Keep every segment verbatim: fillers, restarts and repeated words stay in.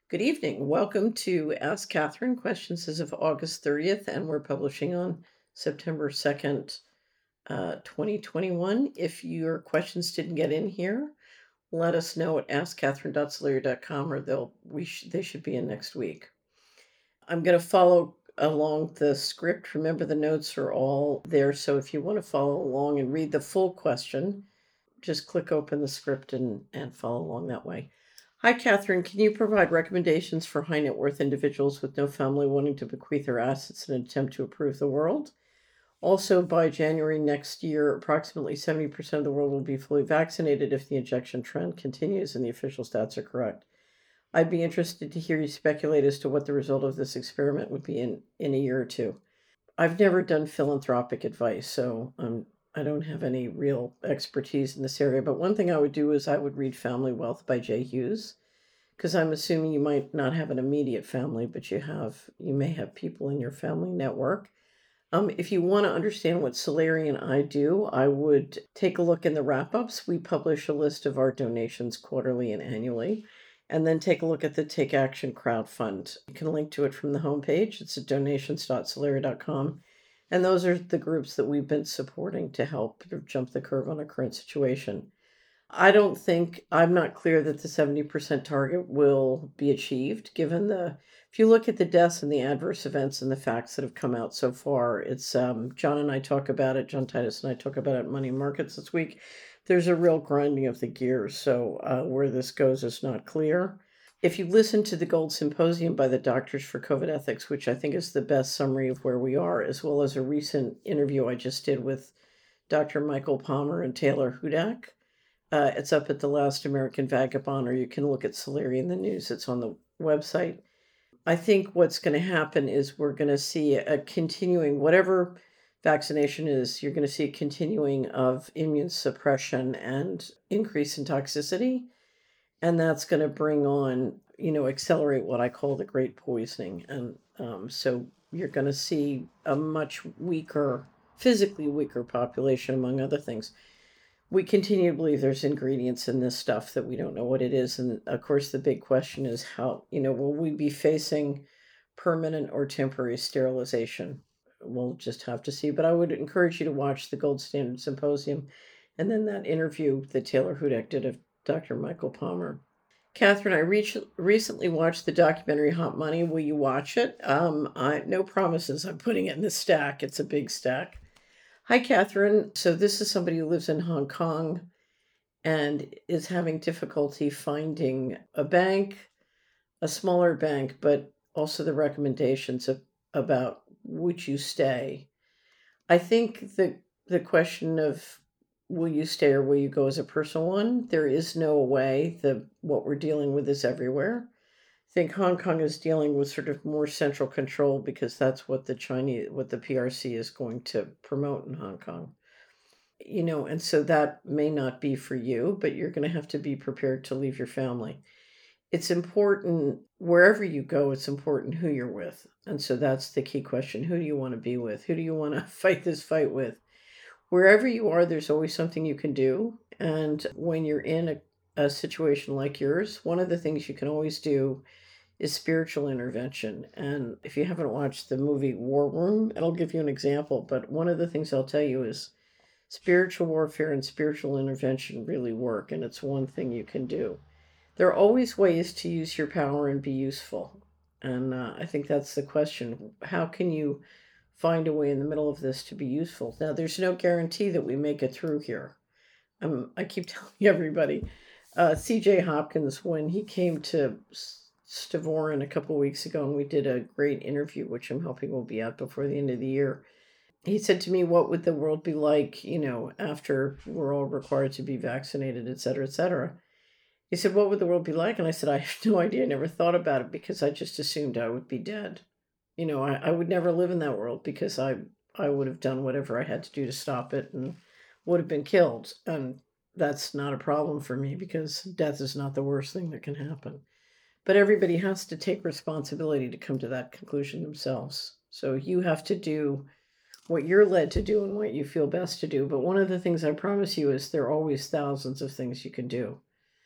Good evening. Welcome to Ask Catherine. Questions as of August thirtieth, and we're publishing on September second, uh, twenty twenty-one. If your questions didn't get in here, let us know at ask catherine dot solaria dot com, or they'll we sh- they should be in next week. I'm going to follow along the script. Remember, the notes are all there, so if you want to follow along and read the full question, just click open the script and, and follow along that way. Hi, Catherine. Can you provide recommendations for high net worth individuals with no family wanting to bequeath their assets in an attempt to improve the world? Also, by January next year, approximately seventy percent of the world will be fully vaccinated if the injection trend continues and the official stats are correct. I'd be interested to hear you speculate as to what the result of this experiment would be in, in a year or two. I've never done philanthropic advice, so um, I don't have any real expertise in this area. But one thing I would do is I would read Family Wealth by Jay Hughes, because I'm assuming you might not have an immediate family, but you have you may have people in your family network. Um, if you want to understand what Solari and I do, I would take a look in the wrap-ups. We publish a list of our donations quarterly and annually, and then take a look at the Take Action crowdfund. You can link to it from the homepage. It's at donations dot solaria dot com. And those are the groups that we've been supporting to help jump the curve on our current situation. I don't think, I'm not clear that the seventy percent target will be achieved given the, if you look at the deaths and the adverse events and the facts that have come out so far, it's, um, John and I talk about it, John Titus and I talk about it at Money Markets this week. There's a real grinding of the gears. So uh, where this goes is not clear. If you listen to the Gold Symposium by the Doctors for COVID Ethics, which I think is the best summary of where we are, as well as a recent interview I just did with Doctor Michael Palmer and Taylor Hudak, uh, it's up at the Last American Vagabond, or you can look at Solari in the news. It's on the website. I think what's going to happen is we're going to see a continuing, whatever vaccination is, you're going to see a continuing of immune suppression and increase in toxicity. And that's going to bring on, you know, accelerate what I call the great poisoning. And um, so you're going to see a much weaker, physically weaker population, among other things. We continue to believe there's ingredients in this stuff that we don't know what it is. And of course, the big question is how, you know, will we be facing permanent or temporary sterilization? We'll just have to see. But I would encourage you to watch the Gold Standard Symposium and then that interview that Taylor Hudak did of Doctor Michael Palmer. Catherine, I reach, recently watched the documentary Hot Money. Will you watch it? Um, I, no promises. I'm putting it in the stack. It's a big stack. Hi, Catherine. So this is somebody who lives in Hong Kong and is having difficulty finding a bank, a smaller bank, but also the recommendations of, about would you stay. I think the the question of will you stay or will you go is a personal one. There is no way. The what we're dealing with is everywhere. I think Hong Kong is dealing with sort of more central control because that's what the Chinese, what the P R C is going to promote in Hong Kong. You know, and so that may not be for you, but you're going to have to be prepared to leave your family. It's important wherever you go, it's important who you're with. And so that's the key question. Who do you want to be with? Who do you want to fight this fight with? Wherever you are, there's always something you can do. And when you're in a, a situation like yours, one of the things you can always do is spiritual intervention. And if you haven't watched the movie War Room, it'll give you an example. But one of the things I'll tell you is spiritual warfare and spiritual intervention really work, and it's one thing you can do. There are always ways to use your power and be useful. And uh, I think that's the question. How can you find a way in the middle of this to be useful? Now, there's no guarantee that we make it through here. Um, I keep telling everybody, uh, C J Hopkins, when he came to Stavoren a couple weeks ago, and we did a great interview, which I'm hoping will be out before the end of the year. He said to me, what would the world be like, you know, after we're all required to be vaccinated, et cetera, et cetera? He said, what would the world be like? And I said, I have no idea. I never thought about it because I just assumed I would be dead. You know, I, I would never live in that world because I, I would have done whatever I had to do to stop it and would have been killed. And that's not a problem for me because death is not the worst thing that can happen. But everybody has to take responsibility to come to that conclusion themselves. So you have to do what you're led to do and what you feel best to do. But one of the things I promise you is there are always thousands of things you can do.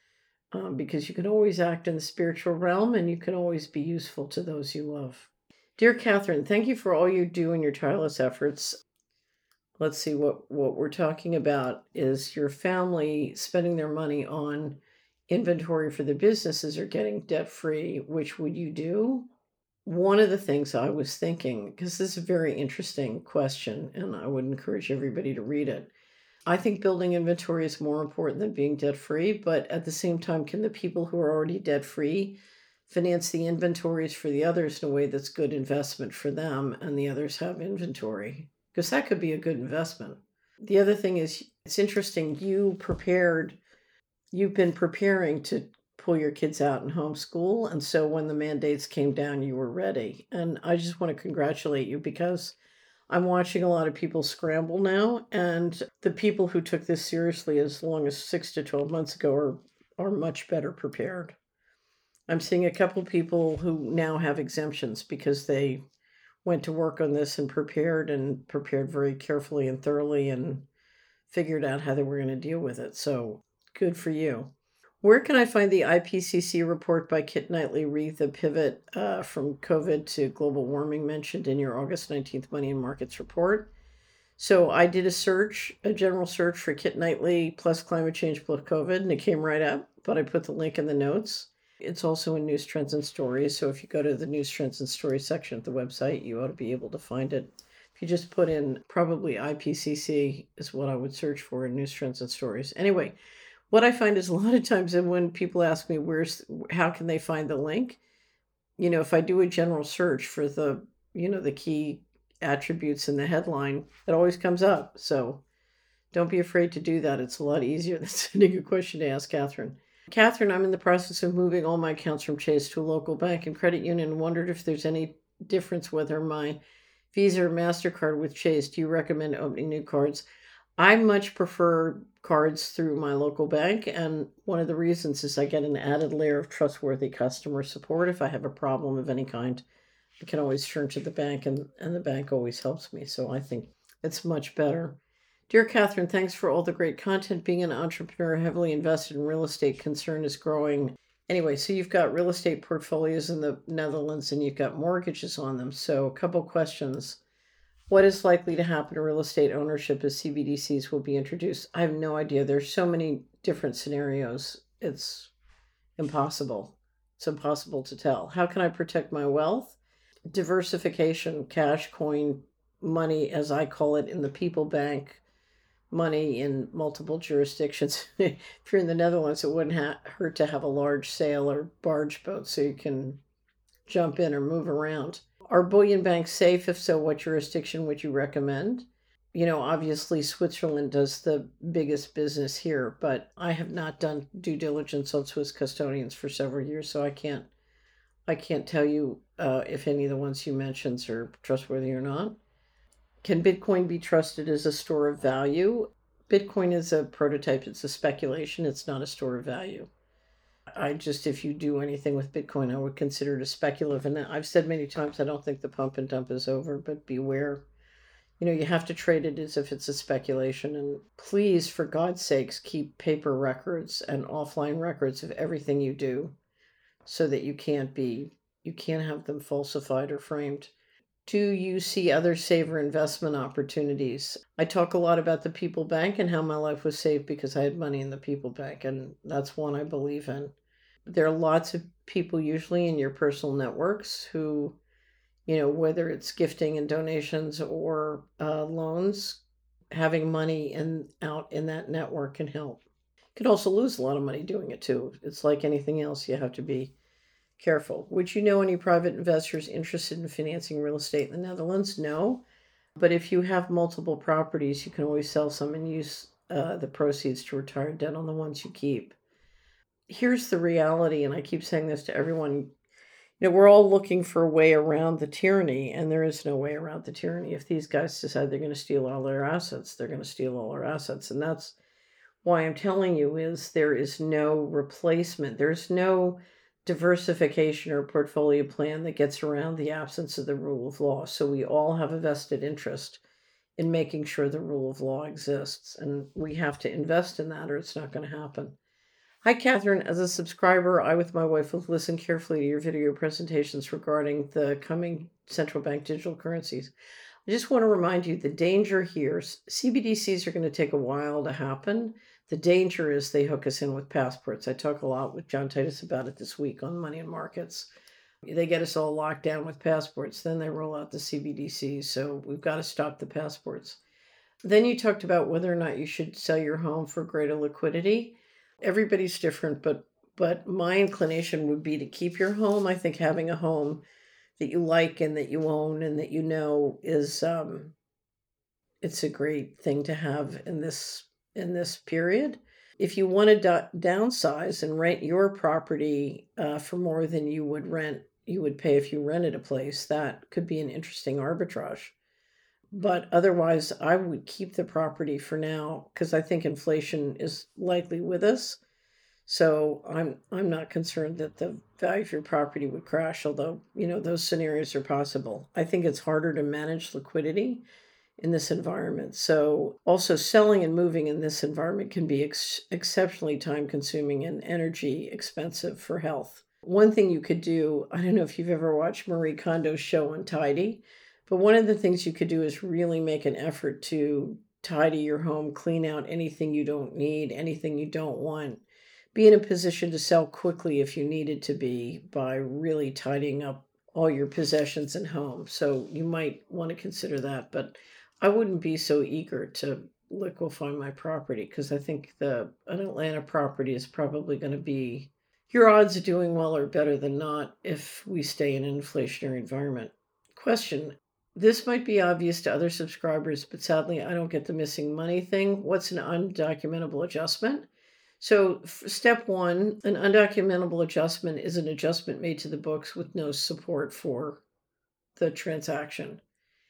um, because you can always act in the spiritual realm and you can always be useful to those you love. Dear Catherine, thank you for all you do and your tireless efforts. Let's see, what, what we're talking about is your family spending their money on inventory for their businesses or getting debt free. Which would you do? One of the things I was thinking, because this is a very interesting question, and I would encourage everybody to read it. I think building inventory is more important than being debt free, but at the same time, can the people who are already debt free finance the inventories for the others in a way that's good investment for them and the others have inventory? Because that could be a good investment. The other thing is, it's interesting, you prepared, you've been preparing to pull your kids out and homeschool. And so when the mandates came down, you were ready. And I just want to congratulate you, because I'm watching a lot of people scramble now. And the people who took this seriously as long as six to twelve months ago are, are much better prepared. I'm seeing a couple people who now have exemptions because they went to work on this and prepared and prepared very carefully and thoroughly and figured out how they were going to deal with it. So good for you. Where can I find the I P C C report by Kit Knightley re the pivot uh, from COVID to global warming mentioned in your August nineteenth Money and Markets report? So I did a search, a general search for Kit Knightley plus climate change plus COVID, and it came right up, but I put the link in the notes. It's also in News Trends and Stories. So if you go to the News Trends and Stories section of the website, you ought to be able to find it. If you just put in probably I P C C is what I would search for in News Trends and Stories. Anyway, what I find is a lot of times, and when people ask me where's, how can they find the link? You know, if I do a general search for the, you know, the key attributes in the headline, it always comes up. So don't be afraid to do that. It's a lot easier than sending a question to Ask Catherine. Catherine, I'm in the process of moving all my accounts from Chase to a local bank and credit union and wondered if there's any difference whether my Visa or MasterCard with Chase. Do you recommend opening new cards? I much prefer cards through my local bank, and one of the reasons is I get an added layer of trustworthy customer support. If I have a problem of any kind, I can always turn to the bank, and, and the bank always helps me. So I think it's much better. Dear Catherine, thanks for all the great content. Being an entrepreneur heavily invested in real estate, concern is growing. Anyway, so you've got real estate portfolios in the Netherlands and you've got mortgages on them. So a couple questions. What is likely to happen to real estate ownership as C B D Cs will be introduced? I have no idea. There's so many different scenarios. It's impossible. It's impossible to tell. How can I protect my wealth? Diversification, cash, coin, money, as I call it, in the People Bank, money in multiple jurisdictions. If you're in the Netherlands, it wouldn't ha- hurt to have a large sail or barge boat so you can jump in or move around. Are bullion banks safe? If so, what jurisdiction would you recommend? You know, obviously Switzerland does the biggest business here, but I have not done due diligence on Swiss custodians for several years, so I can't I can't tell you uh, if any of the ones you mentioned are trustworthy or not. Can Bitcoin be trusted as a store of value? Bitcoin is a prototype. It's a speculation. It's not a store of value. I just, if you do anything with Bitcoin, I would consider it a speculative. And I've said many times, I don't think the pump and dump is over, but beware. You know, you have to trade it as if it's a speculation. And please, for God's sakes, keep paper records and offline records of everything you do so that you can't be, you can't have them falsified or framed. Do you see other saver investment opportunities? I talk a lot about the People Bank and how my life was saved because I had money in the People Bank, and that's one I believe in. There are lots of people usually in your personal networks who, you know, whether it's gifting and donations or uh, loans, having money in out in that network can help. You could also lose a lot of money doing it too. It's like anything else, you have to be careful. Would you know any private investors interested in financing real estate in the Netherlands? No. But if you have multiple properties, you can always sell some and use uh, the proceeds to retire debt on the ones you keep. Here's the reality, and I keep saying this to everyone. You know, we're all looking for a way around the tyranny, and there is no way around the tyranny. If these guys decide they're going to steal all their assets, they're going to steal all our assets. And that's why I'm telling you is there is no replacement. There's no diversification or portfolio plan that gets around the absence of the rule of law. So we all have a vested interest in making sure the rule of law exists. And we have to invest in that or it's not going to happen. Hi, Catherine. As a subscriber, I, with my wife, have listened carefully to your video presentations regarding the coming central bank digital currencies. I just want to remind you the danger here is C B D Cs are going to take a while to happen. The danger is they hook us in with passports. I talk a lot with John Titus about it this week on Money and Markets. They get us all locked down with passports, then they roll out the C B D Cs. So we've got to stop the passports. Then you talked about whether or not you should sell your home for greater liquidity. Everybody's different, but but my inclination would be to keep your home. I think having a home that you like and that you own and that you know is um it's a great thing to have in this in this period. If you want to do- downsize and rent your property uh, for more than you would rent you would pay if you rented a place, that could be an interesting arbitrage. But otherwise, I would keep the property for now because I think inflation is likely with us. So I'm I'm not concerned that the value of your property would crash, although, you know, those scenarios are possible. I think it's harder to manage liquidity in this environment. So also selling and moving in this environment can be ex- exceptionally time consuming and energy expensive for health. One thing you could do, I don't know if you've ever watched Marie Kondo's show on Tidy, but one of the things you could do is really make an effort to tidy your home, clean out anything you don't need, anything you don't want. Be in a position to sell quickly if you needed to be by really tidying up all your possessions and home. So you might want to consider that, but I wouldn't be so eager to liquefy my property because I think the an Atlanta property is probably going to be your odds of doing well are better than not if we stay in an inflationary environment. Question. This might be obvious to other subscribers, but sadly, I don't get the missing money thing. What's an undocumentable adjustment? So, step one, an undocumentable adjustment is an adjustment made to the books with no support for the transaction.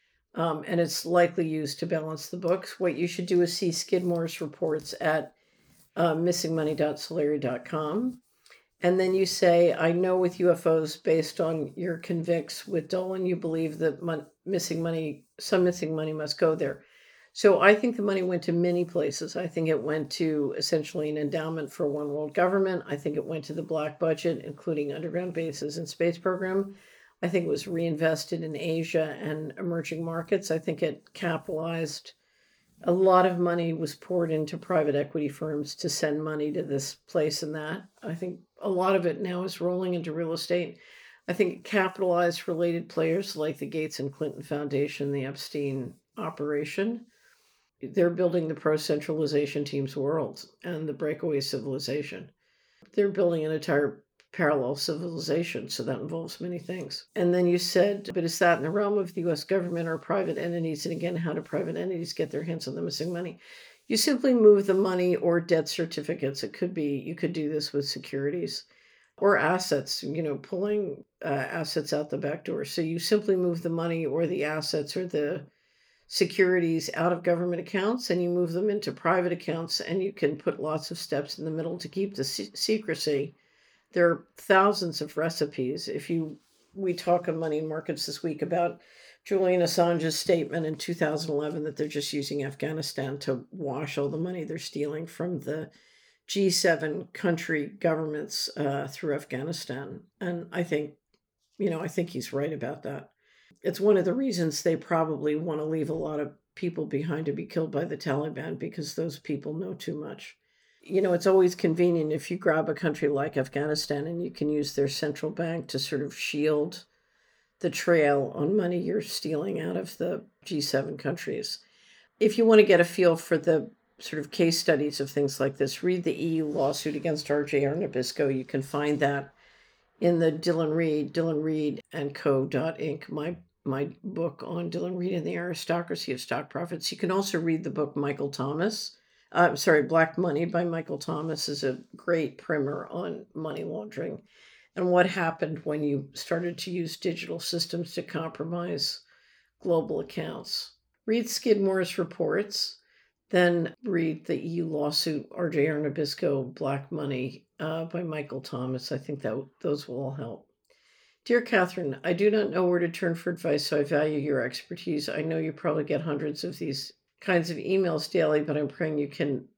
Um, and it's likely used to balance the books. What you should do is see Skidmore's reports at uh, missing money dot solari dot com. And then you say, I know with U F Os, based on your convicts with Dolan, you believe that mon- missing money, some missing money must go there. So I think the money went to many places. I think it went to essentially an endowment for one world government. I think it went to the black budget, including underground bases and space program. I think it was reinvested in Asia and emerging markets. I think it capitalized. A lot of money was poured into private equity firms to send money to this place and that. I think a lot of it now is rolling into real estate. I think it capitalized related players like the Gates and Clinton Foundation, the Epstein operation. They're building the pro centralization team's world and the breakaway civilization. They're building an entire parallel civilization, so that involves many things. And then you said, but is that in the realm of the U S government or private entities? And again, how do private entities get their hands on the missing money? You simply move the money or debt certificates. It could be, you could do this with securities or assets, you know, pulling uh, assets out the back door. So you simply move the money or the assets or the securities out of government accounts and you move them into private accounts, and you can put lots of steps in the middle to keep the se- secrecy. There are thousands of recipes. If you we talk on Money and Markets this week about Julian Assange's statement in two thousand eleven that they're just using Afghanistan to wash all the money they're stealing from the G seven country governments uh, through Afghanistan. And I think, you know, I think he's right about that. It's one of the reasons they probably want to leave a lot of people behind to be killed by the Taliban, because those people know too much. You know, it's always convenient if you grab a country like Afghanistan and you can use their central bank to sort of shield the trail on money you're stealing out of the G seven countries. If you want to get a feel for the sort of case studies of things like this, read the E U lawsuit against R J R Nabisco. You can find that in the Dylan Reed, Dylan Reed and Co. Inc. My my book on Dylan Reed and the Aristocracy of Stock Profits. You can also read the book Michael Thomas. Uh, sorry, Black Money by Michael Thomas is a great primer on money laundering and what happened when you started to use digital systems to compromise global accounts. Read Skidmore's reports, then read the E U lawsuit, R J R Nabisco, Black Money uh, by Michael Thomas. I think that those will all help. Dear Catherine, I do not know where to turn for advice, so I value your expertise. I know you probably get hundreds of these kinds of emails daily, but I'm praying you can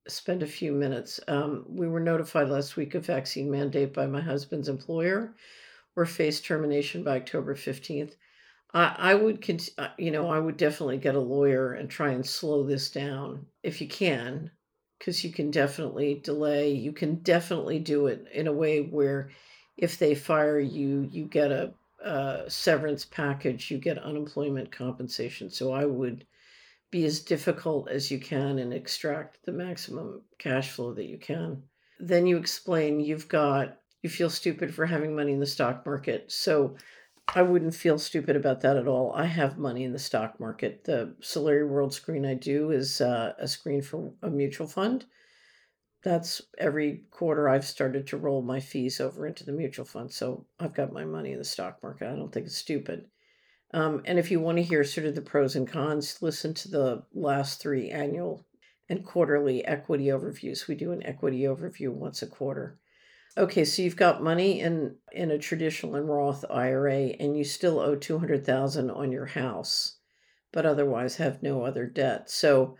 spend a few minutes. Um, we were notified last week of vaccine mandate by my husband's employer. We're face termination by October fifteenth. I, I would, cont- uh, you know, I would definitely get a lawyer and try and slow this down if you can, because you can definitely delay. You can definitely do it in a way where if they fire you, you get a, a severance package, you get unemployment compensation. So I would be as difficult as you can and extract the maximum cash flow that you can. Then you explain you've got, you feel stupid for having money in the stock market. So I wouldn't feel stupid about that at all. I have money in the stock market. The Solari World screen I do is uh, a screen for a mutual fund. That's every quarter I've started to roll my fees over into the mutual fund. So I've got my money in the stock market. I don't think it's stupid. Um, and if you want to hear sort of the pros and cons, listen to the last three annual and quarterly equity overviews. We do an equity overview once a quarter. Okay, so you've got money in in a traditional and Roth I R A, and you still owe two hundred thousand on your house, but otherwise have no other debt. So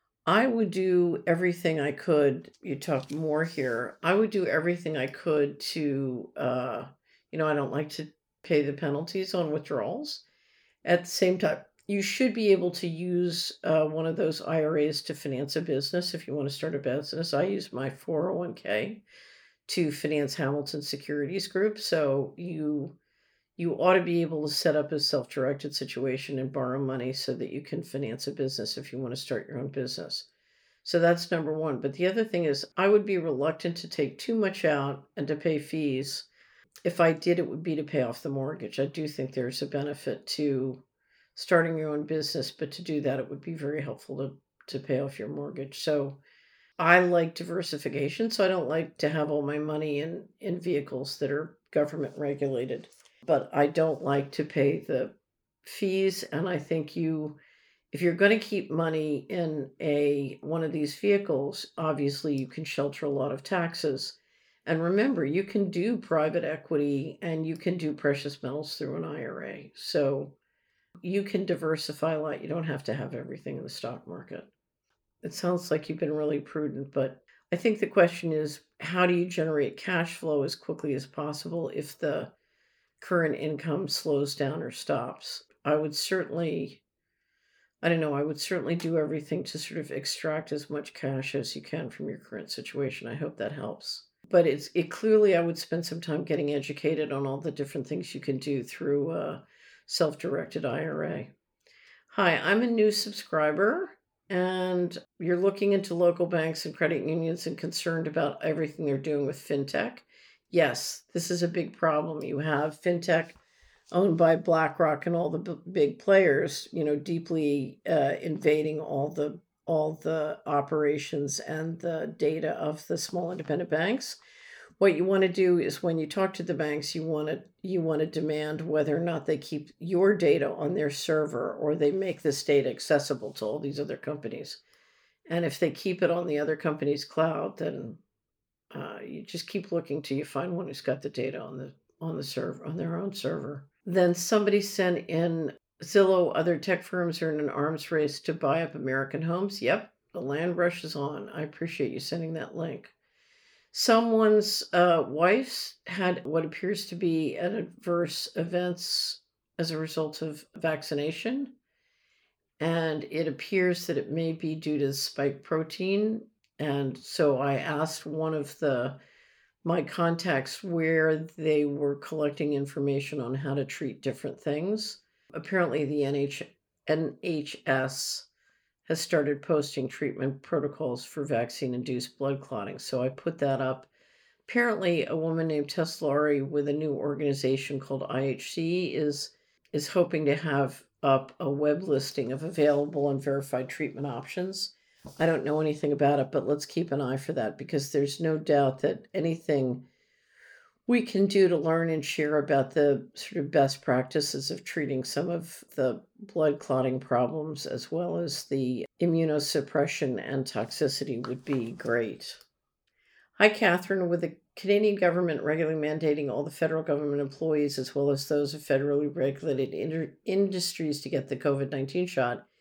I would do everything I could. You talk more here. I would do everything I could to, uh, you know, I don't like to pay the penalties on withdrawals. At the same time, you should be able to use uh, one of those I R As to finance a business if you want to start a business. I use my four oh one k to finance Hamilton Securities Group. So you you ought to be able to set up a self-directed situation and borrow money so that you can finance a business if you want to start your own business. So that's number one. But the other thing is I would be reluctant to take too much out and to pay fees. If I did, it would be to pay off the mortgage. I do think there's a benefit to starting your own business, but to do that, it would be very helpful to, to pay off your mortgage. So I like diversification, so I don't like to have all my money in, in vehicles that are government regulated. But I don't like to pay the fees, and I think you if you're going to keep money in a one of these vehicles, obviously you can shelter a lot of taxes. And remember, you can do private equity and you can do precious metals through an I R A. So you can diversify a lot. You don't have to have everything in the stock market. It sounds like you've been really prudent, but I think the question is how do you generate cash flow as quickly as possible if the current income slows down or stops? I would certainly, I don't know, I would certainly do everything to sort of extract as much cash as you can from your current situation. I hope that helps. But it's it clearly I would spend some time getting educated on all the different things you can do through a self-directed I R A. Hi, I'm a new subscriber and you're looking into local banks and credit unions and concerned about everything they're doing with fintech. Yes, this is a big problem. You have fintech owned by BlackRock and all the b- big players, you know, deeply uh, invading all the all the operations and the data of the small independent banks. What you want to do is when you talk to the banks, you want to you want to demand whether or not they keep your data on their server or they make this data accessible to all these other companies. And if they keep it on the other company's cloud, then uh, you just keep looking till you find one who's got the data on the on the server on their own server. Then somebody sent in Zillow. Other tech firms are in an arms race to buy up American homes. Yep, the land rush is on. I appreciate you sending that link. Someone's uh, wife had what appears to be an adverse events as a result of vaccination, and it appears that it may be due to spike protein. And so I asked one of the my contacts where they were collecting information on how to treat different things. Apparently, the N H- N H S has started posting treatment protocols for vaccine-induced blood clotting. So I put that up. Apparently, a woman named Teslari with a new organization called I H C is is hoping to have up a web listing of available and verified treatment options. I don't know anything about it, but let's keep an eye for that because there's no doubt that anything we can do to learn and share about the sort of best practices of treating some of the blood clotting problems as well as the immunosuppression and toxicity would be great. Hi, Catherine. With the Canadian government regularly mandating all the federal government employees as well as those of federally regulated inter- industries to get the COVID nineteen shot,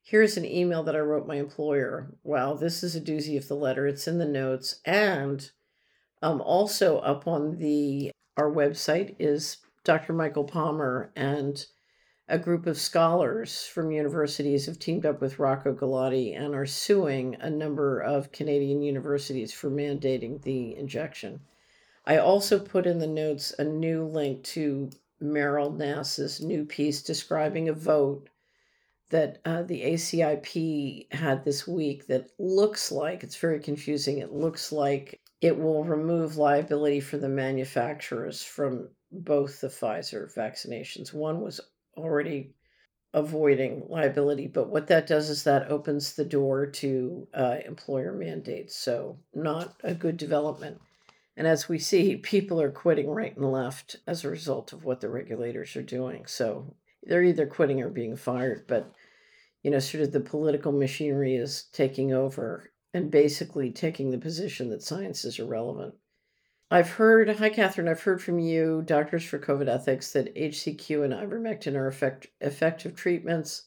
Here's an email that I wrote my employer. Wow, this is a doozy of the letter. It's in the notes. And um, also up on the our website is Doctor Michael Palmer, and a group of scholars from universities have teamed up with Rocco Galati and are suing a number of Canadian universities for mandating the injection. I also put in the notes a new link to Meryl Nass's new piece describing a vote that uh, the A C I P had this week that looks like, it's very confusing, it looks like it will remove liability for the manufacturers from both the Pfizer vaccinations. One was already avoiding liability, but what that does is that opens the door to uh, employer mandates. So, not a good development. And as we see, people are quitting right and left as a result of what the regulators are doing. So, they're either quitting or being fired, but you know, sort of the political machinery is taking over and basically taking the position that science is irrelevant. I've heard, hi Catherine, I've heard from you, Doctors for COVID Ethics, that H C Q and ivermectin are effect, effective treatments.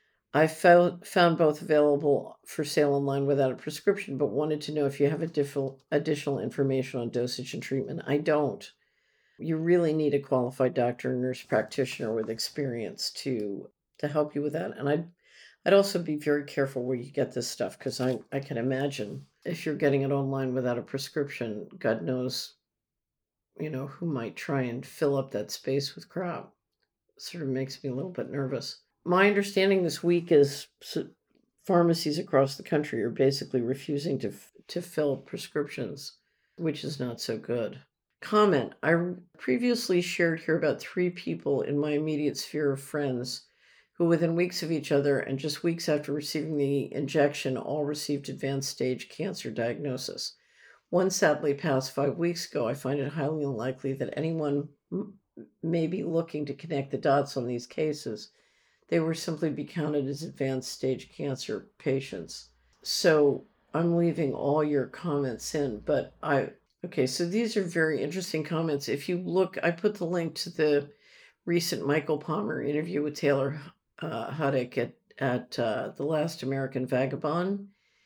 I found, found both available for sale online without a prescription, but wanted to know if you have additional, additional information on dosage and treatment. I don't. You really need a qualified doctor and nurse practitioner with experience to to help you with that. And I'd I'd also be very careful where you get this stuff, because I, I can imagine if you're getting it online without a prescription, God knows, you know, who might try and fill up that space with crap. Sort of makes me a little bit nervous. My understanding this week is pharmacies across the country are basically refusing to to fill prescriptions, which is not so good. Comment. I previously shared here about three people in my immediate sphere of friends who, within weeks of each other and just weeks after receiving the injection, all received advanced stage cancer diagnosis. One sadly passed five weeks ago. I find it highly unlikely that anyone m- may be looking to connect the dots on these cases. They were simply be counted as advanced stage cancer patients. So I'm leaving all your comments in, but I, okay, so these are very interesting comments. If you look, I put the link to the recent Michael Palmer interview with Taylor uh, Huddick at, at uh, The Last American Vagabond.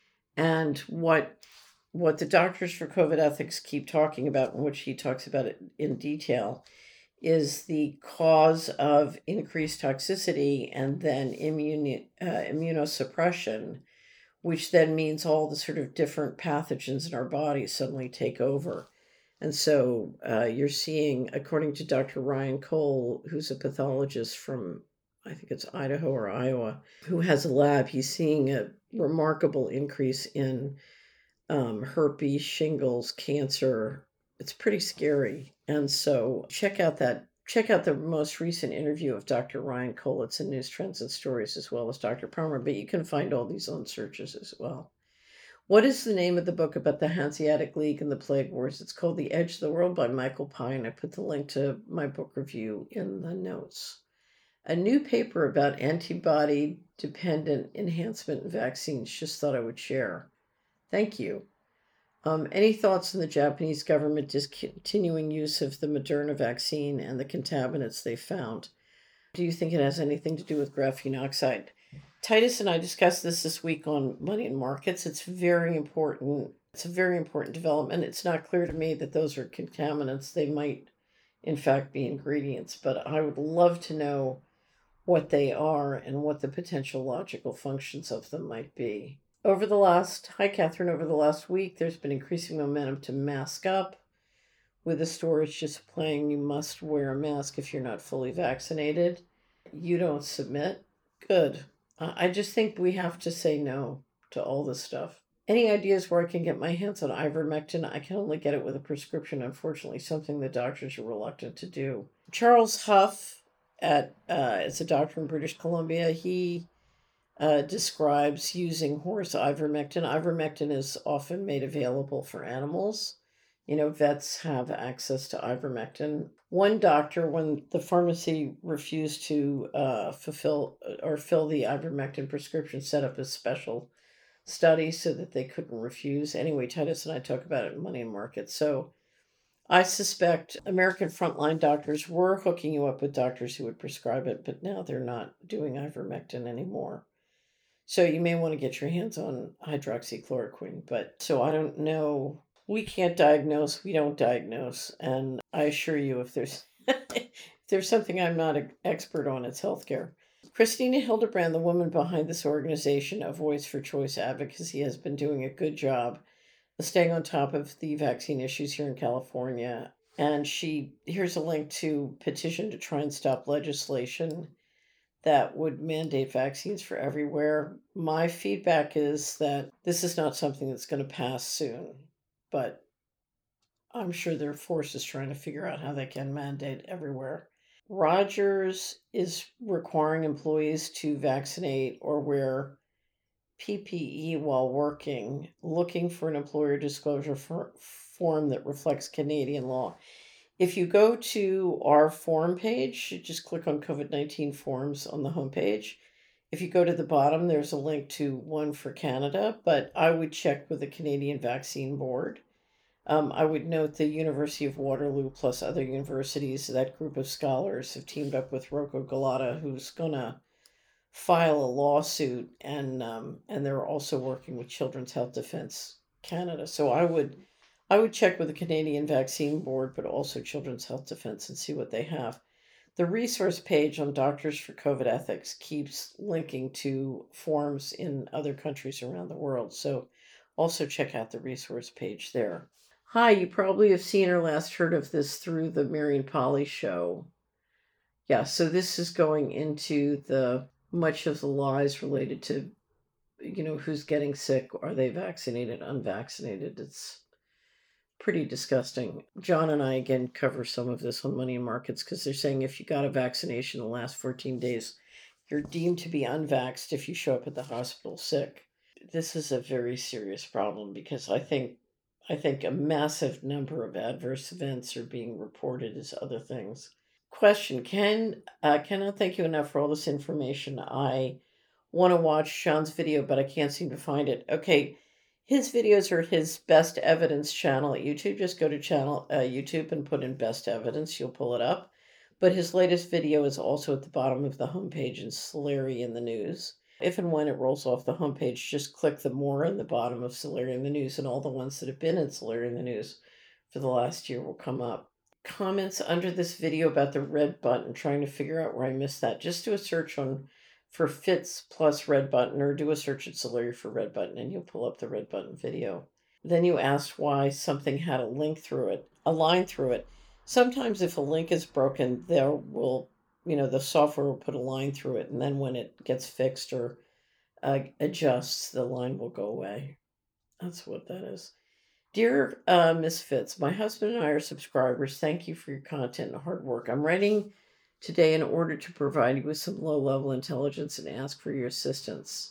And what what the Doctors for COVID Ethics keep talking about, in which he talks about it in detail, is the cause of increased toxicity and then immune, uh, immunosuppression, which then means all the sort of different pathogens in our bodies suddenly take over. And so uh, you're seeing, according to Doctor Ryan Cole, who's a pathologist from, I think it's Idaho or Iowa, who has a lab, he's seeing a remarkable increase in um, herpes, shingles, cancer. It's pretty scary. And so check out that. Check out the most recent interview of Doctor Ryan Cole. It's in News Trends and Stories, as well as Doctor Palmer, but you can find all these on searches as well. What is the name of the book about the Hanseatic League and the Plague Wars? It's called The Edge of the World by Michael Pine. I put the link to my book review in the notes. A new paper about antibody dependent enhancement vaccines. Just thought I would share. Thank you. Um, any thoughts on the Japanese government discontinuing use of the Moderna vaccine and the contaminants they found? Do you think it has anything to do with graphene oxide? Titus and I discussed this this week on Money and Markets. It's very important. It's a very important development. It's not clear to me that those are contaminants. They might, in fact, be ingredients, but I would love to know what they are and what the potential logical functions of them might be. Over the last, hi Catherine, over the last week, there's been increasing momentum to mask up, with the stores just playing you must wear a mask if you're not fully vaccinated. You don't submit. Good. Uh, I just think we have to say no to all this stuff. Any ideas where I can get my hands on ivermectin? I can only get it with a prescription, unfortunately, something the doctors are reluctant to do. Charles Huff, at uh, it's a doctor in British Columbia, he uh, describes using horse ivermectin. Ivermectin is often made available for animals. You know, vets have access to ivermectin. One doctor, when the pharmacy refused to uh, fulfill or fill the ivermectin prescription, set up a special study so that they couldn't refuse. Anyway, Titus and I talk about it in Money and Markets. So I suspect American frontline doctors were hooking you up with doctors who would prescribe it, but now they're not doing ivermectin anymore. So you may want to get your hands on hydroxychloroquine. But so I don't know. We can't diagnose. We don't diagnose. And I assure you, if there's if there's something I'm not an expert on, it's healthcare. Christina Hildebrand, the woman behind this organization, A Voice for Choice Advocacy, has been doing a good job of staying on top of the vaccine issues here in California. And she here's a link to petition to try and stop legislation that would mandate vaccines for everywhere. My feedback is that this is not something that's going to pass soon, but I'm sure there are forces trying to figure out how they can mandate everywhere. Rogers is requiring employees to vaccinate or wear P P E while working, looking for an employer disclosure for, form that reflects Canadian law. If you go to our forum page, you just click on COVID nineteen forms on the homepage. If you go to the bottom, there's a link to one for Canada, but I would check with the Canadian Vaccine Board. Um, I would note the University of Waterloo plus other universities, that group of scholars have teamed up with Rocco Galata, who's going to file a lawsuit, and um, and they're also working with Children's Health Defence Canada. So I would I would check with the Canadian Vaccine Board, but also Children's Health Defence, and see what they have. The resource page on Doctors for COVID Ethics keeps linking to forums in other countries around the world. So also check out the resource page there. Hi, you probably have seen or last heard of this through the Marian Polly show. Yeah, so this is going into the much of the lies related to, you know, who's getting sick, are they vaccinated, unvaccinated. It's pretty disgusting. John and I again cover some of this on Money and Markets, because they're saying if you got a vaccination in the last fourteen days, you're deemed to be unvaxxed if you show up at the hospital sick. This is a very serious problem, because I think I think a massive number of adverse events are being reported as other things. Question: Ken, uh, cannot thank you enough for all this information. I want to watch Sean's video, but I can't seem to find it. Okay, his videos are his Best Evidence channel at YouTube. Just go to channel uh, YouTube and put in Best Evidence. You'll pull it up. But his latest video is also at the bottom of the homepage in Solari in the News. If and when it rolls off the homepage, just click the More in the bottom of Solari in the News, and all the ones that have been in Solari in the News for the last year will come up. Comments under this video about the red button, trying to figure out where I missed that. Just do a search on for Fitz plus red button, or do a search at Solari for red button, and you'll pull up the red button video. Then you asked why something had a link through it, a line through it. Sometimes if a link is broken, there will, you know, the software will put a line through it, and then when it gets fixed or uh, adjusts, the line will go away. That's what that is. Dear uh, Miss Fitz, my husband and I are subscribers. Thank you for your content and hard work. I'm writing today in order to provide you with some low-level intelligence and ask for your assistance.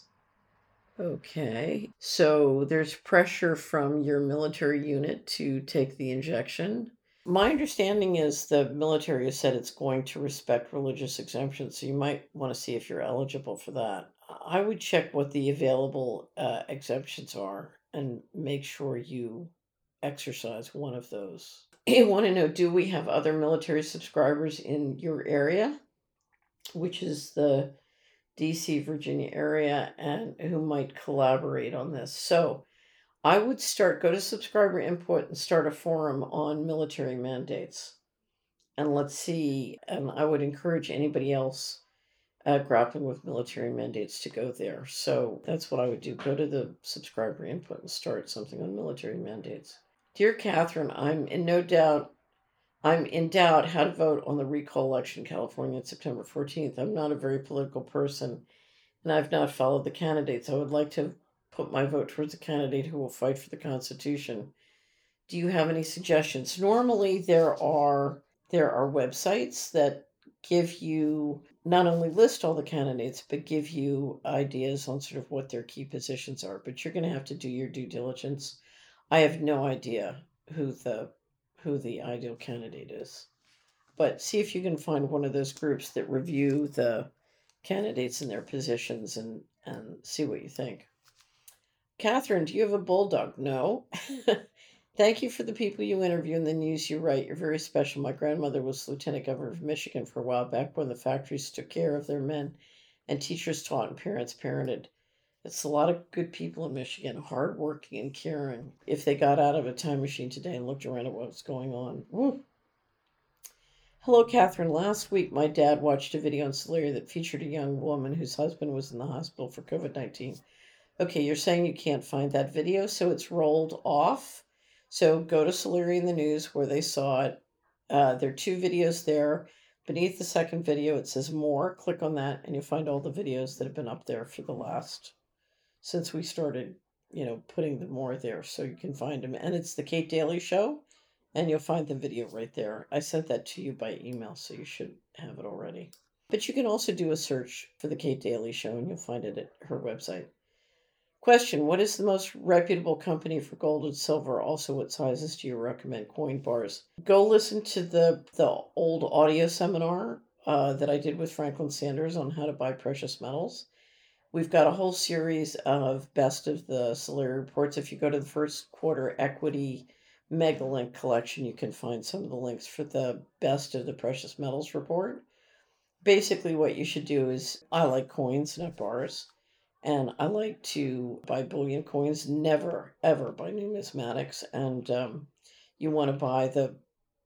Okay, so there's pressure from your military unit to take the injection. My understanding is the military has said it's going to respect religious exemptions, so you might want to see if you're eligible for that. I would check what the available uh, exemptions are and make sure you exercise one of those. You want to know, do we have other military subscribers in your area, which is the D C, Virginia area, and who might collaborate on this? So I would start, go to subscriber input and start a forum on military mandates. And let's see, and I would encourage anybody else uh, grappling with military mandates to go there. So that's what I would do. Go to the subscriber input and start something on military mandates. Dear Catherine, I'm in no doubt, I'm in doubt how to vote on the recall election in California on September fourteenth. I'm not a very political person, and I've not followed the candidates. I would like to put my vote towards a candidate who will fight for the Constitution. Do you have any suggestions? Normally, there are there are websites that give you, not only list all the candidates, but give you ideas on sort of what their key positions are. But you're going to have to do your due diligence. I have no idea who the who the ideal candidate is. But see if you can find one of those groups that review the candidates and their positions, and, and see what you think. Catherine, do you have a bulldog? No. Thank you for the people you interview and the news you write. You're very special. My grandmother was Lieutenant Governor of Michigan for a while back when the factories took care of their men and teachers taught and parents parented. It's a lot of good people in Michigan, hardworking and caring. If they got out of a time machine today and looked around at what was going on. Woo. Hello, Catherine. Last week, my dad watched a video on Celeria that featured a young woman whose husband was in the hospital for COVID nineteen. Okay, you're saying you can't find that video, so it's rolled off. So go to Celeria in the News where they saw it. Uh, there are two videos there. Beneath the second video, it says more. Click on that, and you'll find all the videos that have been up there for the last, since we started, you know, putting them more there, so you can find them. And it's the Kate Daly Show, and you'll find the video right there. I sent that to you by email, so you should have it already. But you can also do a search for the Kate Daly Show, and you'll find it at her website. Question: what is the most reputable company for gold and silver? Also, what sizes do you recommend coin bars? Go listen to the the old audio seminar uh, that I did with Franklin Sanders on how to buy precious metals. We've got a whole series of best of the Celeria reports. If you go to the first quarter equity megalink collection, you can find some of the links for the best of the precious metals report. Basically, what you should do is, I like coins, not bars. And I like to buy bullion coins, never, ever buy numismatics. And um, you want to buy the,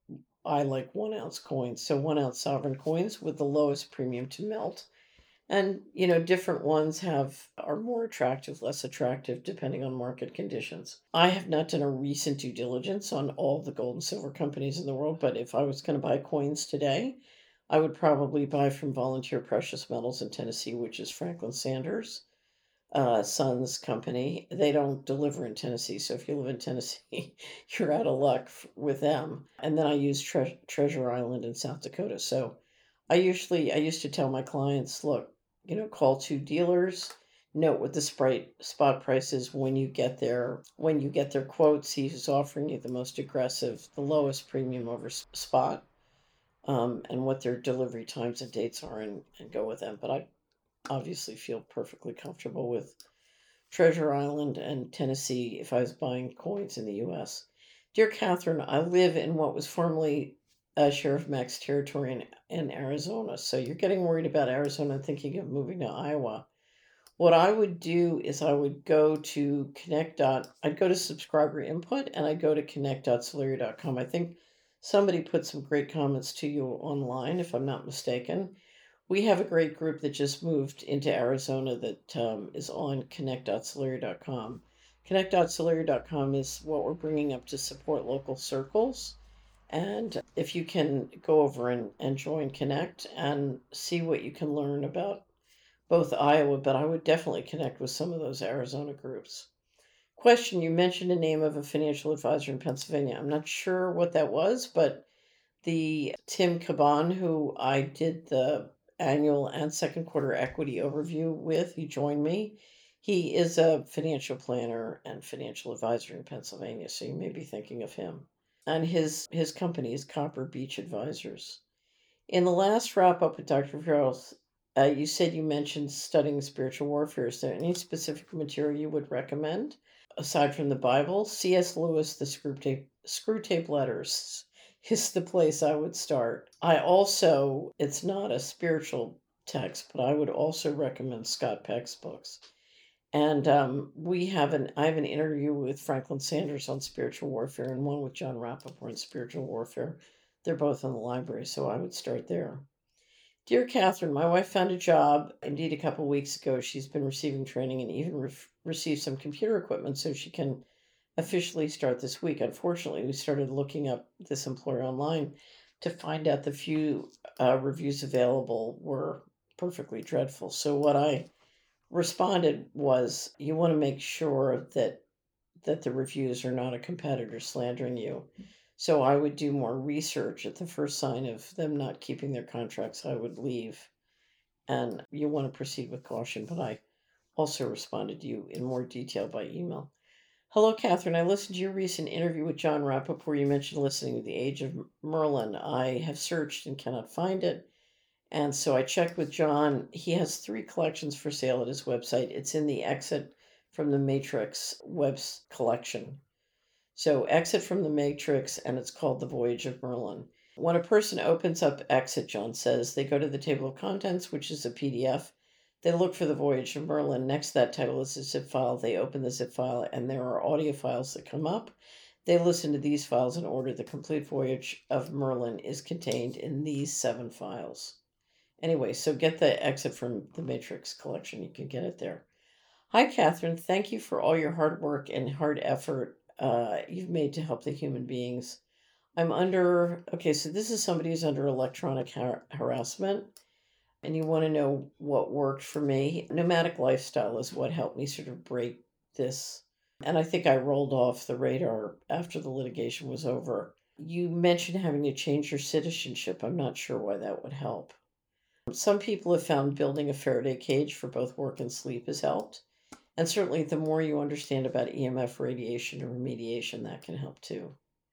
I like one ounce coins. So one ounce sovereign coins with the lowest premium to melt. And, you know, different ones have, are more attractive, less attractive, depending on market conditions. I have not done a recent due diligence on all the gold and silver companies in the world, but if I was going to buy coins today, I would probably buy from Volunteer Precious Metals in Tennessee, which is Franklin Sanders' uh, son's company. They don't deliver in Tennessee, so if you live in Tennessee, you're out of luck f- with them. And then I use Tre- Treasure Island in South Dakota. So I usually, I used to tell my clients, look, you know, call two dealers, note what the sprite spot price is when you get their when you get their quotes. He's offering you the most aggressive, the lowest premium over s- spot, um, and what their delivery times and dates are, and, and go with them. But I obviously feel perfectly comfortable with Treasure Island and Tennessee if I was buying coins in the U S. Dear Catherine, I live in what was formerly uh, Sheriff Max territory in, in Arizona. So you're getting worried about Arizona and thinking of moving to Iowa. What I would do is I would go to connect. Dot, I'd go to subscriber input and I'd go to connect dot celeria dot com. I think somebody put some great comments to you online, if I'm not mistaken. We have a great group that just moved into Arizona that um, is on connect dot celeria dot com. connect dot celeria dot com is what we're bringing up to support local circles. And if you can go over and, and join Connect and see what you can learn about both Iowa, but I would definitely connect with some of those Arizona groups. Question: you mentioned the name of a financial advisor in Pennsylvania. I'm not sure what that was, but the Tim Caban, who I did the annual and second quarter equity overview with, he joined me. He is a financial planner and financial advisor in Pennsylvania, so you may be thinking of him. And his his company is Copper Beach Advisors. In the last wrap up with Doctor Farrell's, uh, you said you mentioned studying spiritual warfare. Is there any specific material you would recommend aside from the Bible? C S. Lewis, the screw tape, screw tape letters is the place I would start. I also, it's not a spiritual text, but I would also recommend Scott Peck's books. And um, we have an, I have an interview with Franklin Sanders on spiritual warfare and one with John Rappaport on spiritual warfare. They're both in the library, so I would start there. Dear Catherine, my wife found a job indeed a couple of weeks ago. She's been receiving training and even re- received some computer equipment so she can officially start this week. Unfortunately, we started looking up this employer online to find out the few uh, reviews available were perfectly dreadful. So what I responded was, you want to make sure that that the reviews are not a competitor slandering you. So I would do more research. At the first sign of them not keeping their contracts, I would leave. And you want to proceed with caution, but I also responded to you in more detail by email. Hello, Catherine. I listened to your recent interview with John Rappaport where you mentioned listening to The Age of Merlin. I have searched and cannot find it. And so I checked with John. He has three collections for sale at his website. It's in the Exit from the Matrix webs collection. So Exit from the Matrix, and it's called The Voyage of Merlin. When a person opens up Exit, John says, they go to the table of contents, which is a P D F. They look for the Voyage of Merlin. Next to that title is a zip file. They open the zip file, and there are audio files that come up. They listen to these files in order. The complete Voyage of Merlin is contained in these seven files. Anyway, so get the exit from the Matrix collection. You can get it there. Hi, Catherine. Thank you for all your hard work and hard effort uh, you've made to help the human beings. I'm under, okay, so this is somebody who's under electronic har- harassment, and you want to know what worked for me. Nomadic lifestyle is what helped me sort of break this. And I think I rolled off the radar after the litigation was over. You mentioned having to change your citizenship. I'm not sure why that would help. Some people have found building a Faraday cage for both work and sleep has helped. And certainly the more you understand about E M F radiation and remediation, that can help too.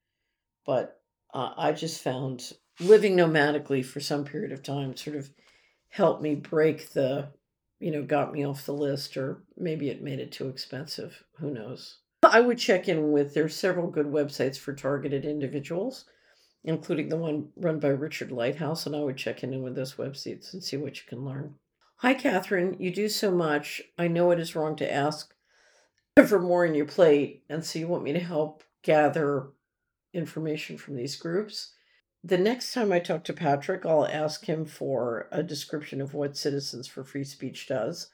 But uh, I just found living nomadically for some period of time sort of helped me break the, you know, got me off the list, or maybe it made it too expensive. Who knows? I would check in with, there's several good websites for targeted individuals, including the one run by Richard Lighthouse, and I would check in with those websites and see what you can learn. Hi, Catherine. You do so much. I know it is wrong to ask for more on your plate, and so you want me to help gather information from these groups. The next time I talk to Patrick, I'll ask him for a description of what Citizens for Free Speech does.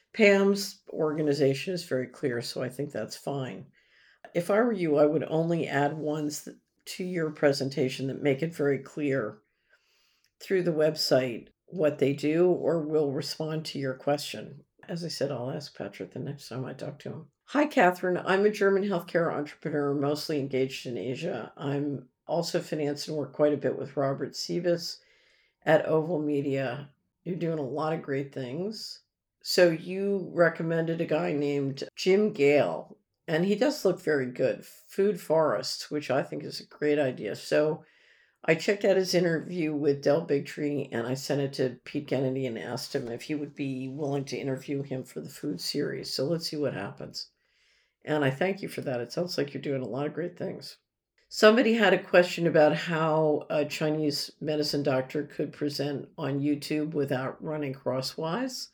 Pam's organization is very clear, so I think that's fine. If I were you, I would only add ones that, to your presentation that make it very clear through the website what they do, or will respond to your question. As I said, I'll ask Patrick the next time I talk to him. Hi, Catherine. I'm a German healthcare entrepreneur, mostly engaged in Asia. I'm also finance and work quite a bit with Robert Sivas at Oval Media. You're doing a lot of great things. So you recommended a guy named Jim Gale, and he does look very good. Food Forests, which I think is a great idea. So I checked out his interview with Del Bigtree, and I sent it to Pete Kennedy and asked him if he would be willing to interview him for the food series. So let's see what happens. And I thank you for that. It sounds like you're doing a lot of great things. Somebody had a question about how a Chinese medicine doctor could present on YouTube without running crosswise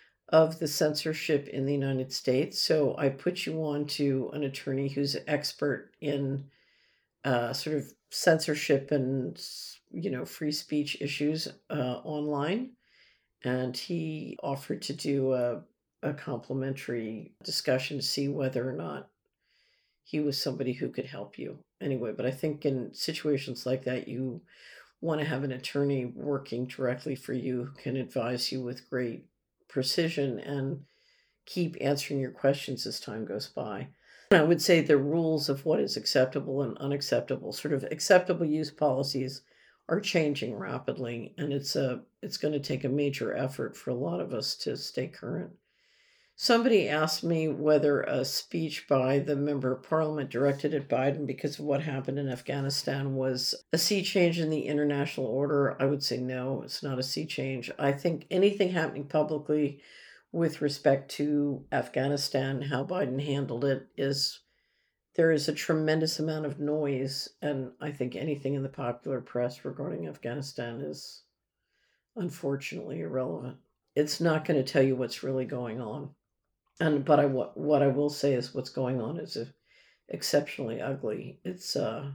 of the censorship in the United States. So I put you on to an attorney who's an expert in uh, sort of censorship and, you know, free speech issues uh, online. And he offered to do a a complimentary discussion to see whether or not he was somebody who could help you. Anyway, but I think in situations like that, you want to have an attorney working directly for you who can advise you with great precision and keep answering your questions as time goes by. And I would say the rules of what is acceptable and unacceptable, sort of acceptable use policies, are changing rapidly, and it's a it's going to take a major effort for a lot of us to stay current. Somebody asked me whether a speech by the member of parliament directed at Biden because of what happened in Afghanistan was a sea change in the international order. I would say no, it's not a sea change. I think anything happening publicly with respect to Afghanistan, how Biden handled it, is there is a tremendous amount of noise, and I think anything in the popular press regarding Afghanistan is unfortunately irrelevant. It's not going to tell you what's really going on. And but I what what I will say is what's going on is uh, exceptionally ugly. It's uh,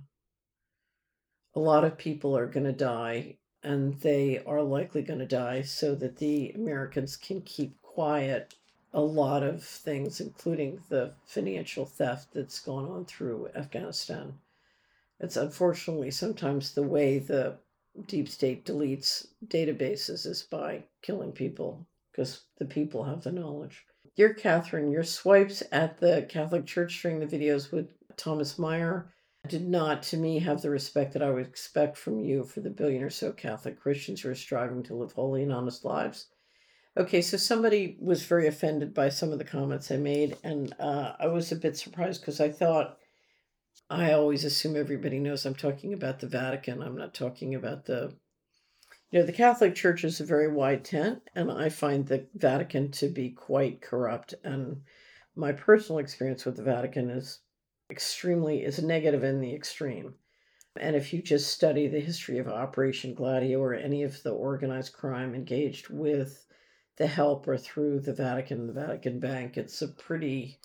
a lot of people are going to die, and they are likely going to die so that the Americans can keep quiet a lot of things, including the financial theft that's gone on through Afghanistan. It's unfortunately sometimes the way the deep state deletes databases is by killing people because the people have the knowledge. Dear Catherine, your swipes at the Catholic Church during the videos with Thomas Meyer did not, to me, have the respect that I would expect from you for the billion or so Catholic Christians who are striving to live holy and honest lives. Okay, so somebody was very offended by some of the comments I made, and uh, I was a bit surprised because I thought, I always assume everybody knows I'm talking about the Vatican. I'm not talking about the, you know, the Catholic Church is a very wide tent, and I find the Vatican to be quite corrupt. And my personal experience with the Vatican is extremely, is negative in the extreme. And if you just study the history of Operation Gladio or any of the organized crime engaged with the help or through the Vatican, the Vatican Bank. It's a pretty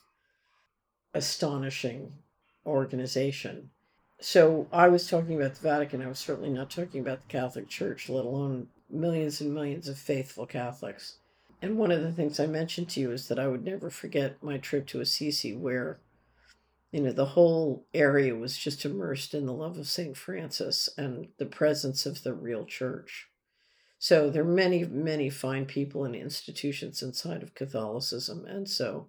astonishing organization. So I was talking about the Vatican. I was certainly not talking about the Catholic Church, let alone millions and millions of faithful Catholics. And one of the things I mentioned to you is that I would never forget my trip to Assisi, where, you know, the whole area was just immersed in the love of Saint Francis and the presence of the real church. So there are many, many fine people and institutions inside of Catholicism. And so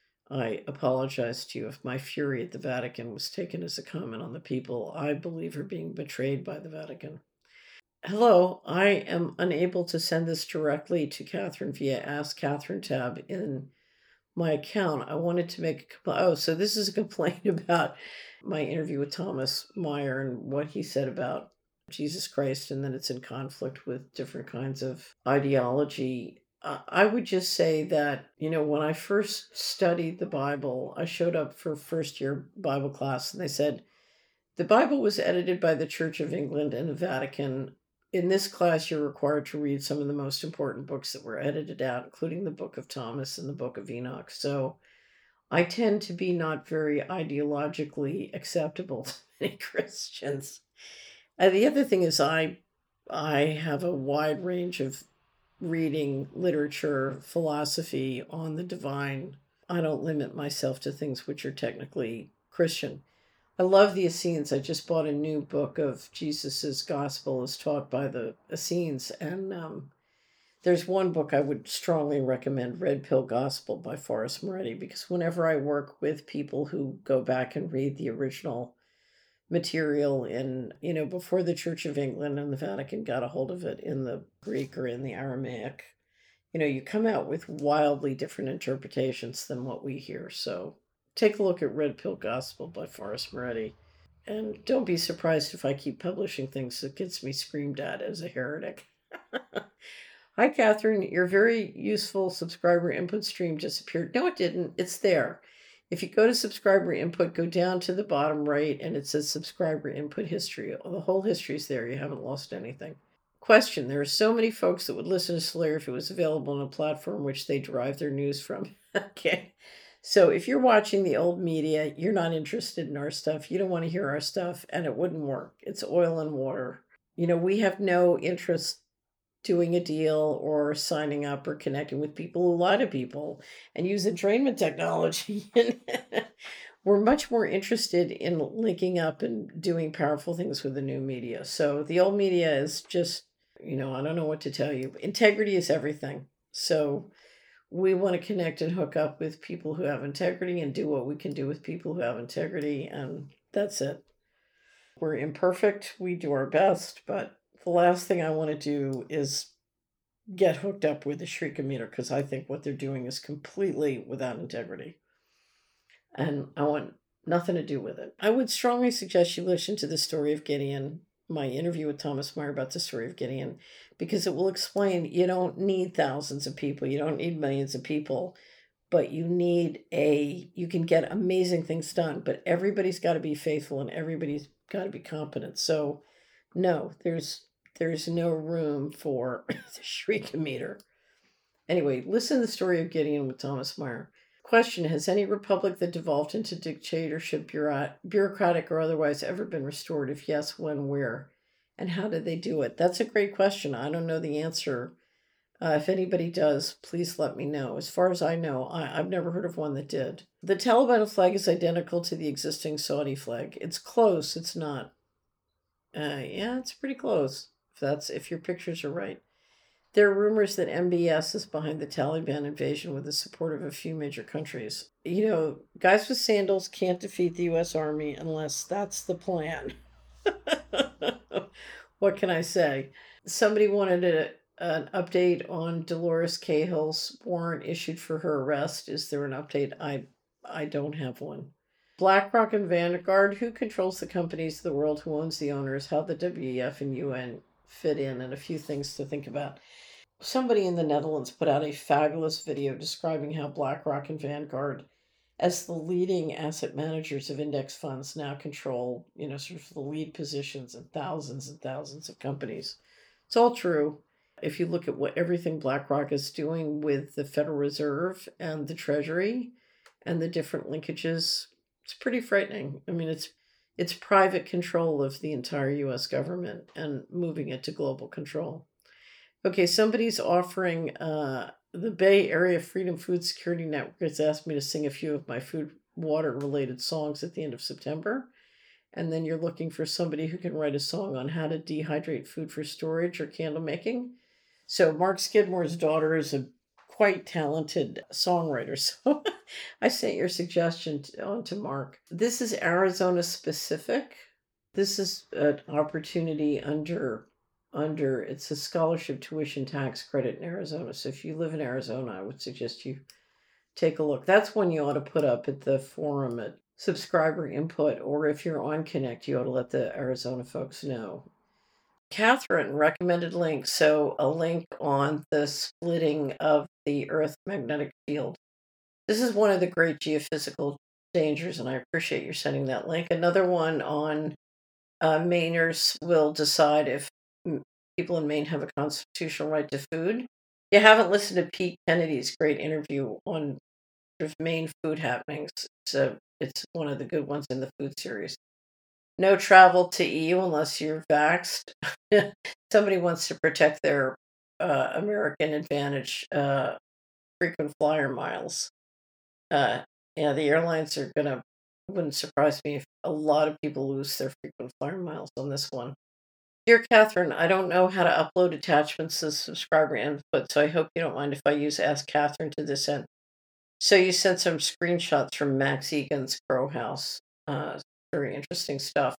I apologize to you if my fury at the Vatican was taken as a comment on the people I believe are being betrayed by the Vatican. Hello, I am unable to send this directly to Catherine via Ask Catherine tab in my account. I wanted to make a compl- oh, so this is a complaint about my interview with Thomas Meyer and what he said about Jesus Christ, and then it's in conflict with different kinds of ideology. Uh, I would just say that, you know, when I first studied the Bible, I showed up for first year Bible class and they said, the Bible was edited by the Church of England and the Vatican. In this class, you're required to read some of the most important books that were edited out, including the Book of Thomas and the Book of Enoch. So I tend to be not very ideologically acceptable to many Christians. And the other thing is I I have a wide range of reading, literature, philosophy on the divine. I don't limit myself to things which are technically Christian. I love the Essenes. I just bought a new book of Jesus's gospel as taught by the Essenes. And um, there's one book I would strongly recommend, Red Pill Gospel by Forrest Moretti, because whenever I work with people who go back and read the original material in, you know, before the Church of England and the Vatican got a hold of it in the Greek or in the Aramaic, you know, you come out with wildly different interpretations than what we hear. So take a look at Red Pill Gospel by Forrest Moretti. And don't be surprised if I keep publishing things that gets me screamed at as a heretic. Hi, Catherine. Your very useful subscriber input stream disappeared. No, it didn't. It's there. If you go to subscriber input, go down to the bottom right, and it says subscriber input history. The whole history is there. You haven't lost anything. Question. There are so many folks that would listen to Slayer if it was available on a platform which they derive their news from. Okay. So if you're watching the old media, you're not interested in our stuff. You don't want to hear our stuff, and it wouldn't work. It's oil and water. You know, we have no interest doing a deal or signing up or connecting with people who lie to people and use entrainment technology. We're much more interested in linking up and doing powerful things with the new media. So the old media is just, you know, I don't know what to tell you. Integrity is everything. So we want to connect and hook up with people who have integrity and do what we can do with people who have integrity. And that's it. We're imperfect. We do our best, but the last thing I want to do is get hooked up with the Shriekometer, because I think what they're doing is completely without integrity. And I want nothing to do with it. I would strongly suggest you listen to the story of Gideon, my interview with Thomas Meyer about the story of Gideon, because it will explain you don't need thousands of people, you don't need millions of people, but you need a, you can get amazing things done, but everybody's got to be faithful and everybody's got to be competent. So no, there's there's no room for the Shriekometer. Anyway, listen to the story of Gideon with Thomas Meyer. Question. Has any republic that devolved into dictatorship, bureaucratic or otherwise, ever been restored? If yes, when, where? And how did they do it? That's a great question. I don't know the answer. Uh, if anybody does, please let me know. As far as I know, I, I've never heard of one that did. The Taliban flag is identical to the existing Saudi flag. It's close. It's not. Uh, yeah, it's pretty close. If that's if your pictures are right. There are rumors that M B S is behind the Taliban invasion with the support of a few major countries. You know, guys with sandals can't defeat the U S Army unless that's the plan. What can I say? Somebody wanted a, an update on Dolores Cahill's warrant issued for her arrest. Is there an update? I I don't have one. BlackRock and Vanguard, who controls the companies of the world, who owns the owners, how the W E F and U N fit in, and a few things to think about. Somebody in the Netherlands put out a fabulous video describing how BlackRock and Vanguard, as the leading asset managers of index funds, now control, you know, sort of the lead positions in thousands and thousands of companies. It's all true. If you look at what everything BlackRock is doing with the Federal Reserve and the Treasury and the different linkages, it's pretty frightening. I mean, it's it's private control of the entire U S government and moving it to global control. Okay, somebody's offering uh, the Bay Area Freedom Food Security Network has asked me to sing a few of my food water related songs at the end of September. And then you're looking for somebody who can write a song on how to dehydrate food for storage or candle making. So Mark Skidmore's daughter is a quite talented songwriter. So I sent your suggestion to, on to Mark. This is Arizona specific. This is an opportunity under under it's a scholarship tuition tax credit in Arizona. So if you live in Arizona, I would suggest you take a look. That's one you ought to put up at the forum at subscriber input, or if you're on Connect, you ought to let the Arizona folks know. Catherine recommended links, so a link on the splitting of the Earth magnetic field. This is one of the great geophysical dangers, and I appreciate you sending that link. Another one on uh, Mainers will decide if m- people in Maine have a constitutional right to food. You haven't listened to Pete Kennedy's great interview on sort of Maine food happenings, so it's one of the good ones in the food series. No travel to E U unless you're vaxxed. Somebody wants to protect their uh, American Advantage uh, frequent flyer miles. Uh, yeah, the airlines are gonna. Wouldn't surprise me if a lot of people lose their frequent flyer miles on this one. Dear Catherine, I don't know how to upload attachments to subscriber input, so I hope you don't mind if I use Ask Catherine to this end. So you sent some screenshots from Max Egan's Grow House. Uh, very interesting stuff.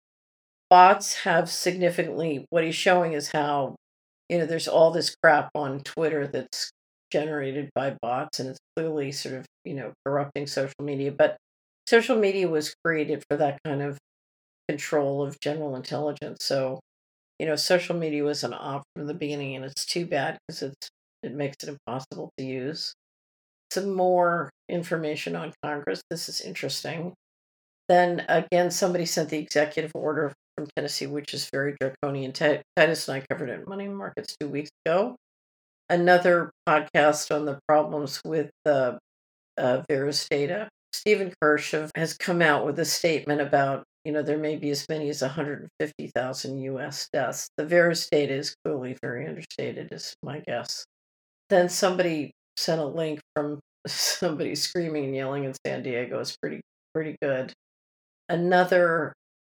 Bots have significantly, what he's showing is how, you know, there's all this crap on Twitter that's generated by bots, and it's clearly sort of, you know, corrupting social media. But social media was created for that kind of control of general intelligence. So, you know, social media was an op from the beginning, and it's too bad because it's it makes it impossible to use. Some more information on Congress. This is interesting. Then again, somebody sent the executive order from Tennessee, which is very draconian. Ti- Titus and I covered it in Money Markets two weeks ago. Another podcast on the problems with the uh, Virus data. Stephen Kirsch have- has come out with a statement about, you know, there may be as many as one hundred fifty thousand U S deaths. The Virus data is clearly very understated, is my guess. Then somebody sent a link from somebody screaming and yelling in San Diego. It's pretty pretty good. Another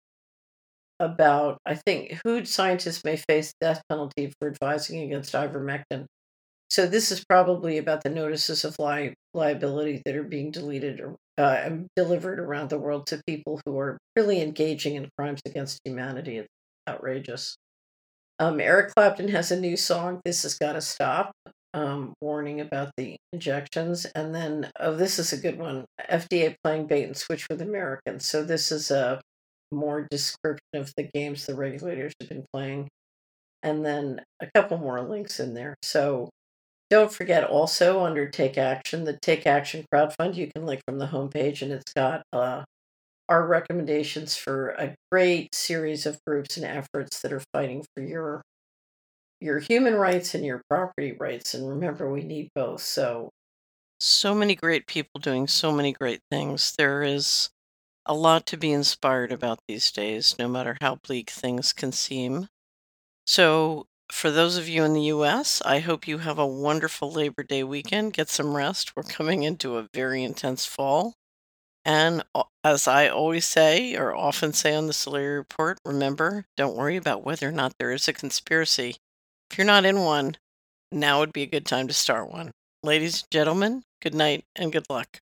about, I think, who scientists may face death penalty for advising against ivermectin. So this is probably about the notices of li- liability that are being deleted or uh, and delivered around the world to people who are really engaging in crimes against humanity. It's outrageous. Um, Eric Clapton has a new song, "This Has Got to Stop," um, warning about the injections. And then, oh, this is a good one, F D A playing bait and switch with Americans. So this is a more description of the games the regulators have been playing. And then a couple more links in there. So don't forget also under Take Action, the Take Action crowdfund, you can link from the homepage, and it's got uh, our recommendations for a great series of groups and efforts that are fighting for your your human rights and your property rights. And remember, we need both. So, so many great people doing so many great things. There is a lot to be inspired about these days, no matter how bleak things can seem. So, for those of you in the U S, I hope you have a wonderful Labor Day weekend. Get some rest. We're coming into a very intense fall. And a- as I always say, or often say on the Solari Report, remember, don't worry about whether or not there is a conspiracy. If you're not in one, now would be a good time to start one. Ladies and gentlemen, good night and good luck.